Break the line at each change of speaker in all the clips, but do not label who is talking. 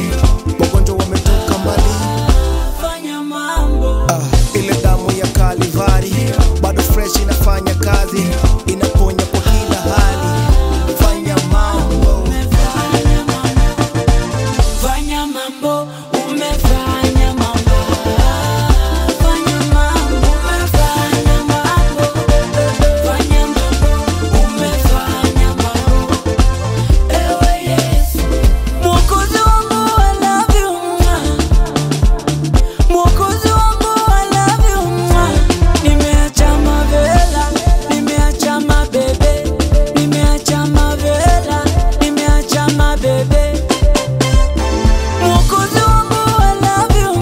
wagonjwa wametoka mbali.
Fanya mambo.
Ile damu ya Kalivari bado fresh inafanya kazi, inaponya kwa kila hali. Fanya mambo.
Fanya mambo. Umefanya mambo. Fanya mambo. Umefanya mambo. Fanya mambo. Umefanya mambo. Ewe Yesu, Mwokozi wangu, I love you. Mwokozi wangu, I love you. Nimeacha mavela, nimeacha mabebe, nimeacha mavela, nimeacha mabebe. Mwokozi wangu, I love you.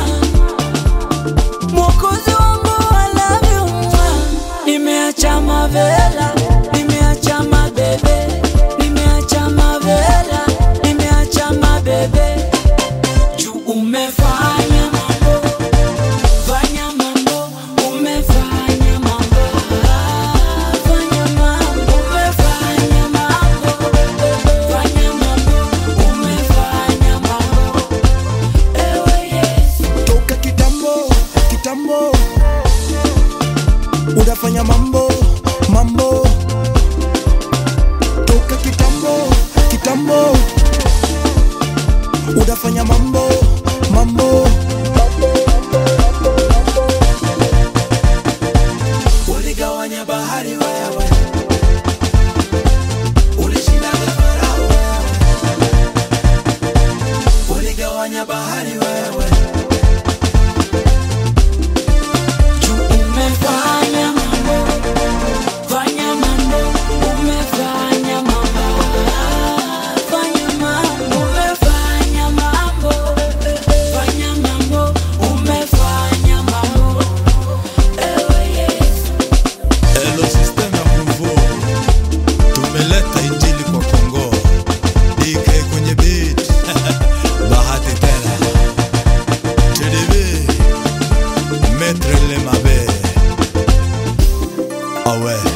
Mwokozi wangu, I love you. Nimeacha mavela, nimeacha mabebe, nimeacha mavela, nimeacha mabebe. Juu umefanya mambo. Fanya mambo. Umefanya mambo. Fanya mambo. Umefanya mambo. Fanya mambo. Umefanya mambo. Ewe Yesu.
Toka kitambo, kitambo unafanya mambo, mambo. Toka kitambo, kitambo unafanya mambo, mambo. Uligawanya bahari wewe, ulishinda Farao wewe. Uligawanya bahari wewe.
Umefanya mambo. Fanya mambo. Umefanya mambo. Fanya mambo. Umefanya mambo. Fanya mambo. Umefanya mambo. Ewe Yesu.
Hello system ya Mvuo, tumeleta injili kwa Kongo. DK kwenye beat Bahati tena TDB Maître Le Mabe. Ah ouais.